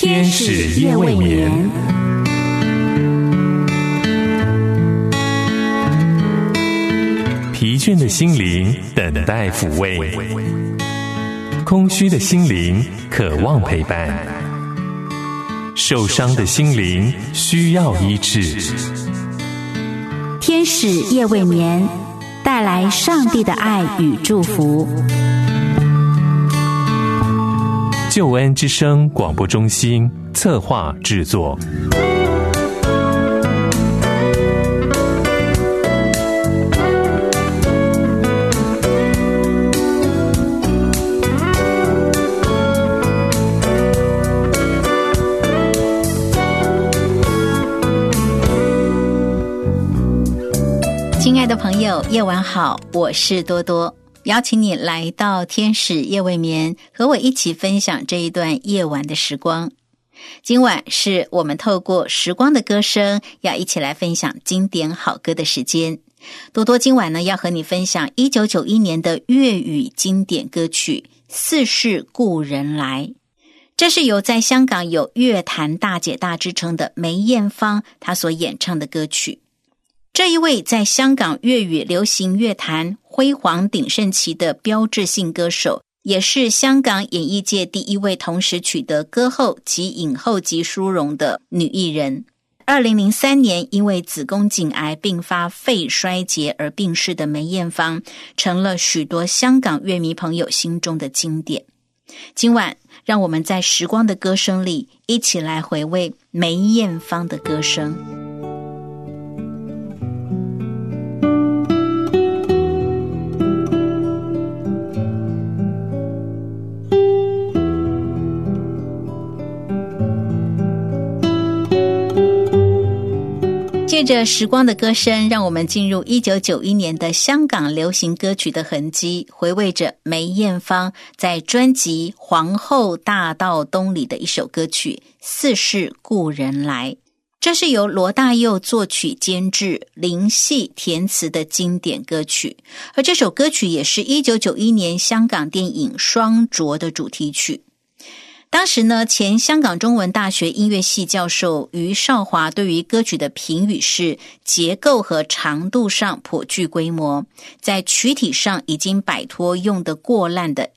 天使夜未眠。疲倦的心灵等待抚慰，空虚的心灵渴望陪伴，受伤的心灵需要医治。 天使夜未眠，带来上帝的爱与祝福。 救恩之声广播中心策划制作。 亲爱的朋友，夜晚好，我是多多，邀请你来到天使夜未眠，和我一起分享这一段夜晚的时光。今晚是我们透过时光的歌声，要一起来分享经典好歌的时间。多多今晚呢，要和你分享1991年的粤语经典歌曲《似是故人来》。这是由在香港有乐坛大姐大之称的梅艳芳她所演唱的歌曲。这一位在香港粤语流行乐坛辉煌鼎盛期的标志性歌手，也是香港演艺界第一位同时取得歌后及影后级殊荣的女艺人。2003年因为子宫颈癌并发肺衰竭而病逝的梅艳芳，成了许多香港乐迷朋友心中的经典。今晚让我们在时光的歌声里，一起来回味梅艳芳的歌声。借着时光的歌声，让我们进入1991年的香港流行歌曲的痕迹，回味着梅艳芳在专辑《皇后大道东》里的一首歌曲《似是故人来》。这是由罗大佑作曲监制，林夕填词的经典歌曲，而这首歌曲也是1991年香港电影《双啄》的主题曲。当时呢，前香港中文大学音乐系教授余少华对于歌曲的评语是结构和长度上颇具规模，在曲体上已经摆脱用得过烂的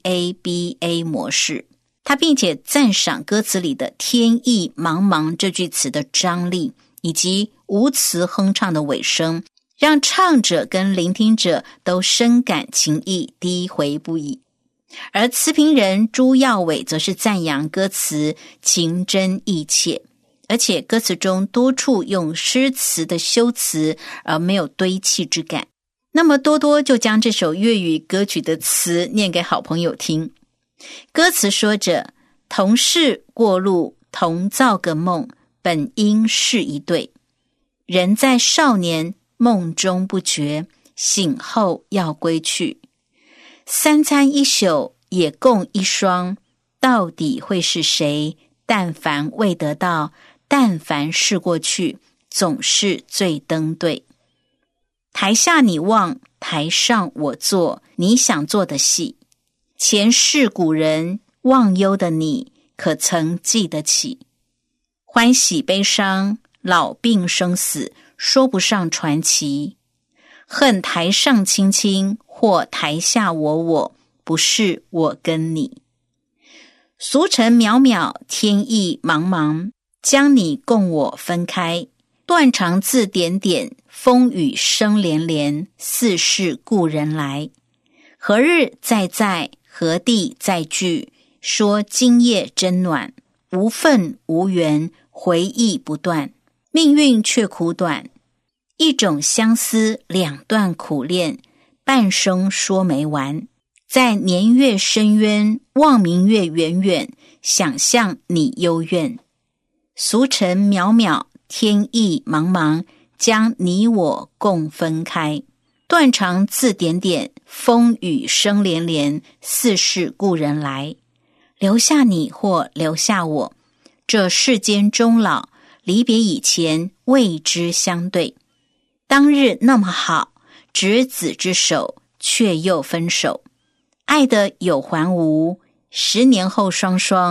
AABA 模式。他并且赞赏歌词里的天意茫茫这句词的张力，以及无词哼唱的尾声，让唱者跟聆听者都深感情意，低回不已。而词评人朱耀伟则是赞扬歌词情真意切，而且歌词中多处用诗词的修辞，而没有堆砌之感。那么多多就将这首粤语歌曲的词念给好朋友听。歌词说着，同是过路，同造个梦，本应是一对。人在少年梦中不觉，醒后要归去。三餐一宿也共一双，到底会是谁？但凡未得到，但凡是过去，总是最登对。台下你望，台上我做，你想做的戏。前世古人忘忧的你，可曾记得起？欢喜悲伤，老病生死，说不上传奇。恨台上卿卿，或台下我，不是我跟你。俗尘渺渺，天意茫茫，将你共我分开。断肠字点点，风雨声连连，似是故人来。何日再在，何地再聚？说今夜真暖，无份无缘，回忆不断，命运却苦短。一种相思，两段苦恋，半生说没完。在年月深渊，望明月远远，想象你幽怨。俗尘渺渺，天意茫茫，将你我共分开。断肠字点点，风雨声连连，似是故人来。留下你或留下我，这世间终老，离别以前未知相对。当日那么好，执子之手，却又分手。爱的有还无，10年后双双，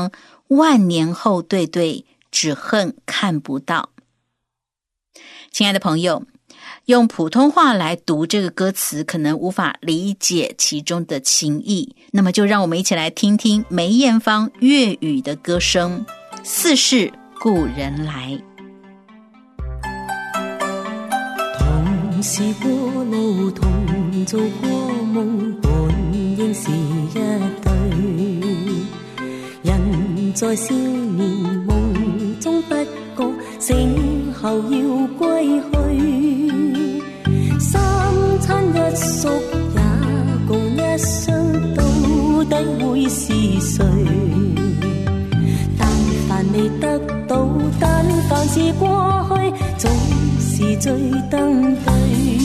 万年后对对，只恨看不到。亲爱的朋友，用普通话来读这个歌词，可能无法理解其中的情意，那么就让我们一起来听听梅艳芳粤语的歌声。似是故人来。 同是过路，同做过梦，本應是一對。人在少年夢中不覺，醒後要歸去。三餐一宿也共一雙，到底會是誰？但凡未得到，但凡是過去，總是最登對。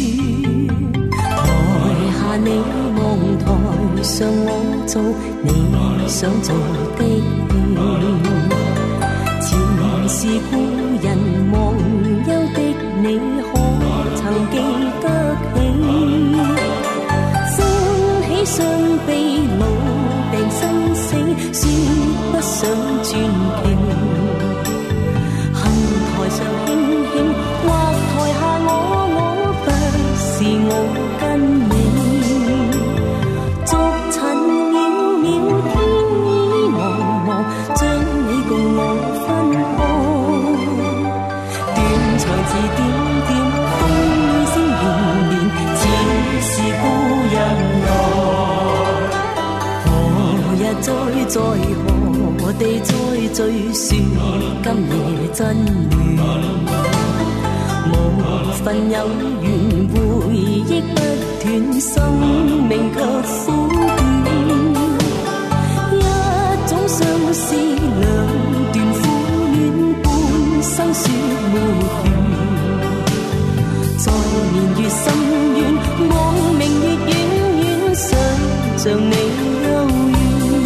台下你望，台上我做你想做的戲。前是故人忘憂的你，可曾記得起？歡喜傷悲老病生死，說不上傳奇。恨台上輕輕，或台下我不是我跟你。逐塵渺渺，天意茫茫，將你共我分開。斷腸字點點，風雨聲連連，似是故人來。何日再何地再聚，說今夜真緣。無份有緣，回憶不斷，生命卻苦短。一種相思，兩段苦戀，半生說沒完。在年月深遠，望明月遠遠，想像你幽怨。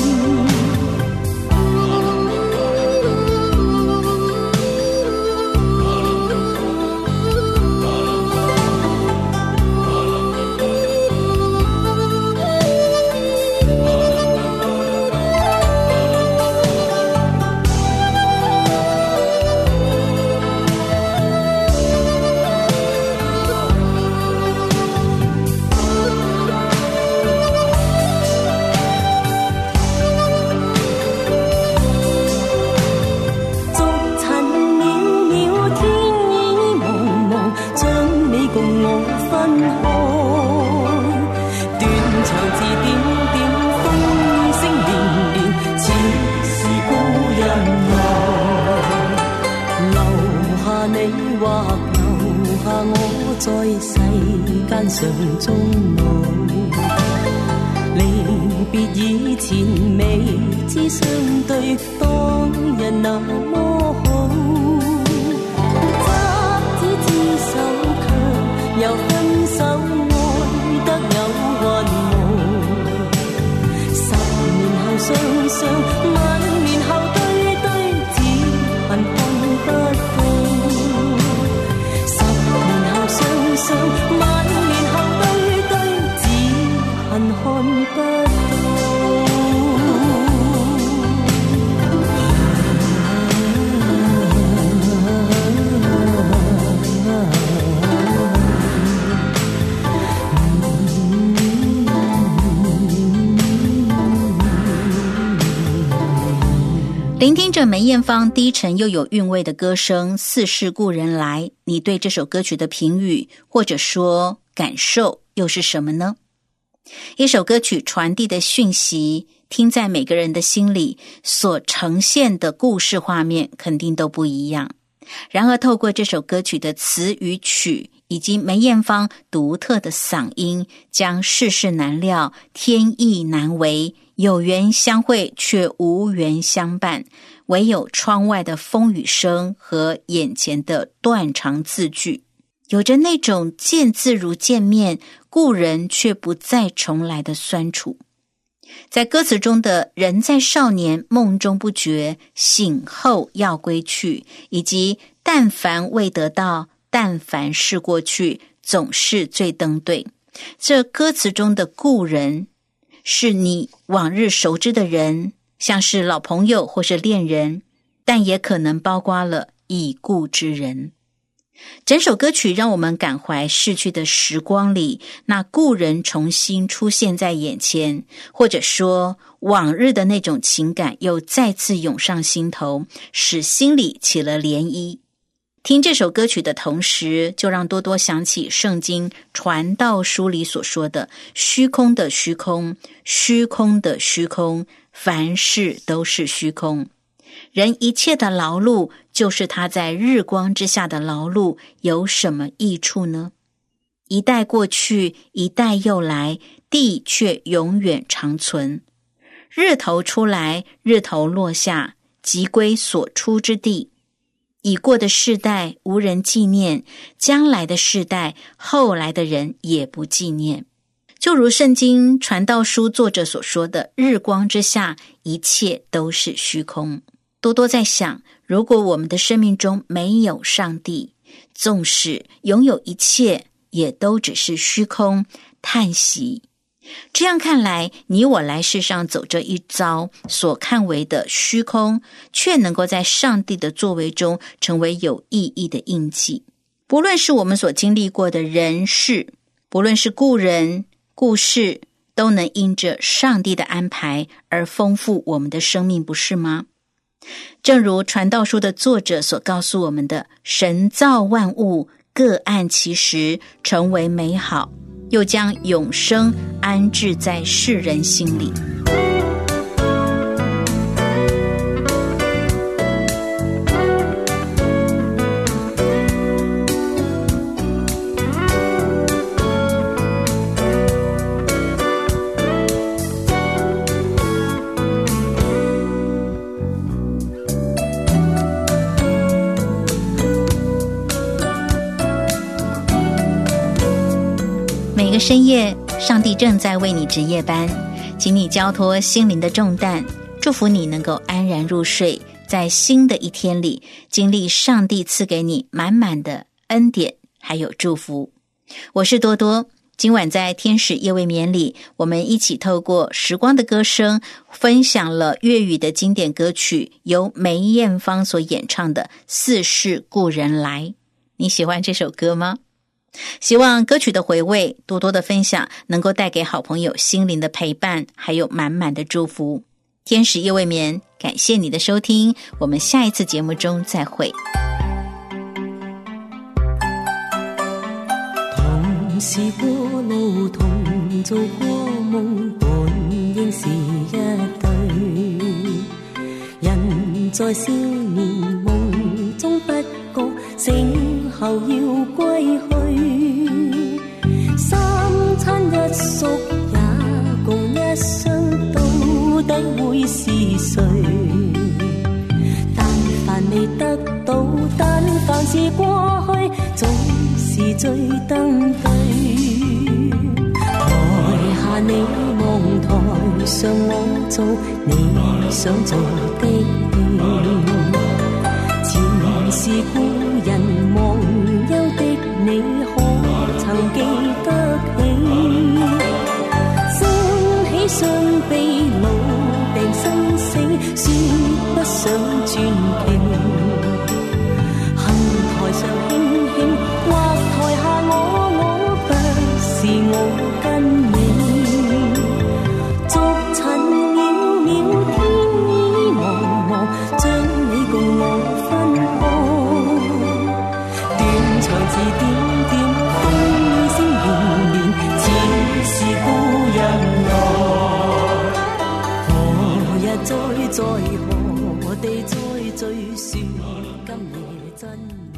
在世間上終老，離別以前未知相對，當日那麼好。執子之手卻又分手，愛得有雲霧。10年後雙雙，萬年後對對，只恨看不到。萬年後對對，只恨看不到。 聆听着梅艳芳低沉又有韵味的歌声，似是故人来，你对这首歌曲的评语或者说感受又是什么呢？一首歌曲传递的讯息，听在每个人的心里所呈现的故事画面肯定都不一样。然而透过这首歌曲的词与曲，以及梅艳芳独特的嗓音，将世事难料，天意难违，有缘相会却无缘相伴，唯有窗外的风雨声和眼前的断肠字句，有着那种见字如见面，故人却不再重来的酸楚。在歌词中的人在少年梦中不觉，醒后要归去，以及但凡未得到，但凡是过去，总是最登对，这歌词中的故人是你往日熟知的人， 像是老朋友或是恋人，但也可能包括了已故之人。整首歌曲让我们感怀逝去的时光里，那故人重新出现在眼前，或者说往日的那种情感又再次涌上心头，使心里起了涟漪。听这首歌曲的同时，就让多多想起圣经传道书里所说的虚空的虚空，虚空的虚空，凡事都是虚空。人一切的劳碌，就是他在日光之下的劳碌，有什么益处呢？一代过去，一代又来，地却永远长存。日头出来，日头落下，即归所出之地。已过的世代无人纪念，将来的世代后来的人也不纪念。就如圣经传道书作者所说的，日光之下一切都是虚空。多多在想，如果我们的生命中没有上帝，纵使拥有一切，也都只是虚空，叹息。这样看来，你我来世上走这一遭，所看为的虚空，却能够在上帝的作为中成为有意义的印记。不论是我们所经历过的人事，不论是故人故事，都能因着上帝的安排而丰富我们的生命，不是吗？正如传道书的作者所告诉我们的，神造万物，各按其时，成为美好，又将永生安置在世人心里。每个深夜，上帝正在为你值夜班，请你交托心灵的重担，祝福你能够安然入睡，在新的一天里经历上帝赐给你满满的恩典还有祝福。我是多多，今晚在天使夜未眠里，我们一起透过时光的歌声，分享了粤语的经典歌曲，由梅艳芳所演唱的《似是故人来》。你喜欢这首歌吗？希望歌曲的回味，多多的分享，能够带给好朋友心灵的陪伴，还有满满的祝福。天使夜未眠，感谢你的收听，我们下一次节目中再会。 同是過路，同做過夢，本應是一對。人在少年夢中不覺，醒後要歸去。三餐一宿也共一雙，到底會是誰？但凡未得到，但凡是過去，總是最登對。台下你望，台上我做你想做的戲。前是故人忘憂的你，可曾記得起？升起雙臂，老病生死，說不上傳奇。行台上輕輕，或台下我不是我跟你。逐塵渺渺，天意茫茫，將你共我分開。斷腸字點點，風聲連連，似是故人來。何日再何地再敘說今夜真